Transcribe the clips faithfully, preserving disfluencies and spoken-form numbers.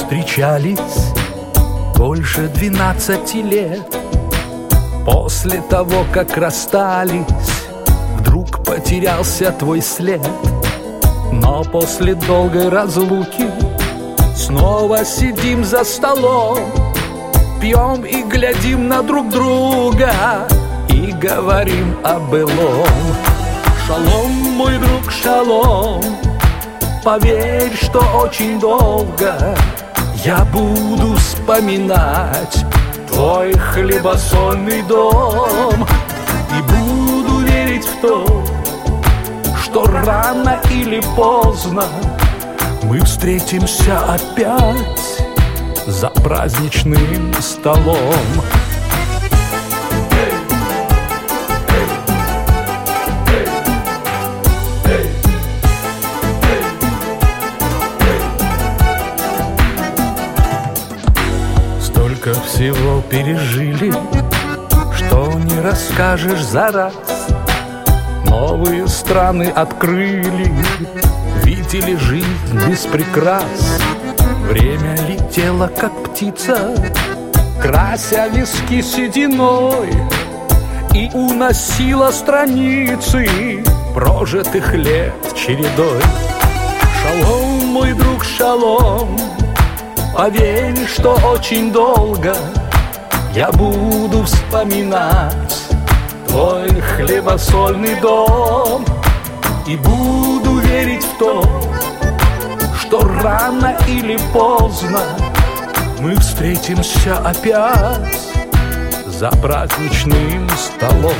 встречались больше двенадцати лет. После того, как расстались, вдруг потерялся твой след. Но после долгой разлуки снова сидим за столом, пьем и глядим на друг друга и говорим о былом. Шалом, мой друг, шалом, поверь, что очень долго я буду вспоминать твой хлебосольный дом и буду верить в то, что рано или поздно мы встретимся опять за праздничным столом. Столько всего пережили, что не расскажешь за раз. Новые страны открыли, видели жизнь без прикрас. Время летело, как птица, крася виски сединой, и уносила страницы прожитых лет чередой. Шалом, мой друг, шалом, поверь, что очень долго я буду вспоминать твой хлебосольный дом и буду верить в то, что рано или поздно мы встретимся опять за праздничным столом.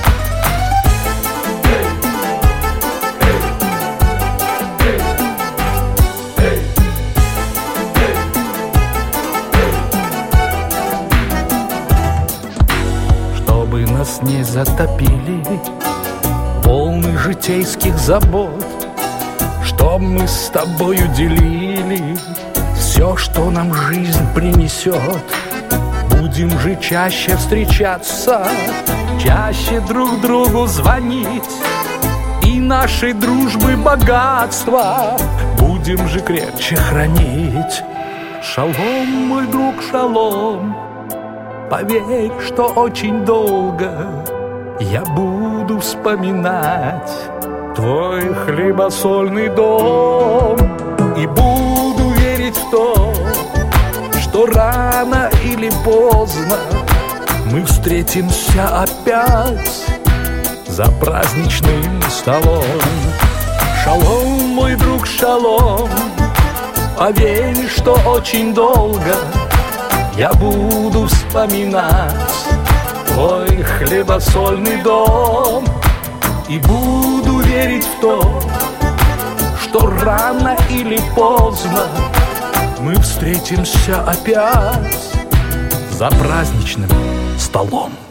Чтобы нас не затопили волны житейских забот, чтоб мы с тобою делили все, что нам жизнь принесет. Будем же чаще встречаться, чаще друг другу звонить, и нашей дружбы богатства будем же крепче хранить. Шалом, мой друг, шалом, поверь, что очень долго я буду вспоминать твой хлебосольный дом и буду верить в то, что рано или поздно мы встретимся опять за праздничным столом. Шалом, мой друг, шалом, поверь, что очень долго я буду вспоминать твой хлебосольный дом и буду верить в то, что рано или поздно мы встретимся опять за праздничным столом.